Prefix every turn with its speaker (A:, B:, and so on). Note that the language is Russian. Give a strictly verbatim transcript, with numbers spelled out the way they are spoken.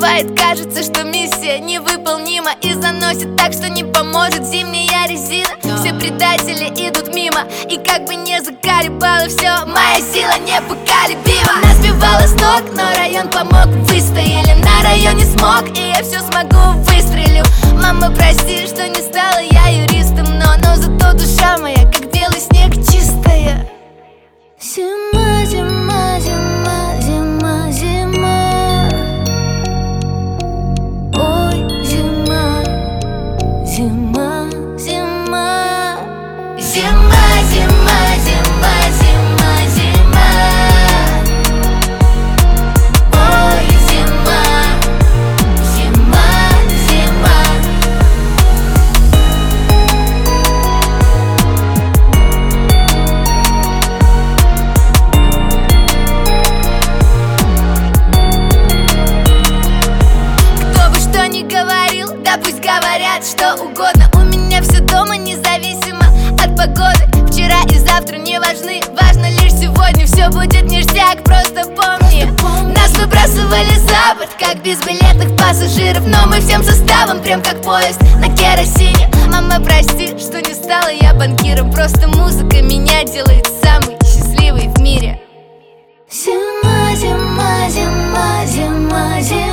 A: Бывает, кажется, что миссия невыполнима и заносит так, что не поможет зимняя резина. Все предатели идут мимо, и как бы не заколебало все, моя сила непоколебима. Нас сбивало с ног, но район помог, выстояли. На районе смог, и я все смогу, выстрелю. Мама, прости, что не стала я юристом, но, но зато душа моя, как белый снег, чистая. Зима, зима, зима, зима, зима. Ой, зима, зима, зима. Зима, зима, зима, зима, зима. Ой, зима, зима, зима. Кто бы что ни говорил, да пусть говорят что угодно. У меня все дома, независимо от погоды. Вчера и завтра не важны, важно лишь сегодня. Все будет ништяк, просто помни. Нас выбрасывали за борт, как безбилетных пассажиров, но мы всем составом, прям как поезд на керосине. Мама, прости, что не стала я банкиром, просто музыка меня делает самой счастливой в мире. Зима, зима, зима, зима, зима.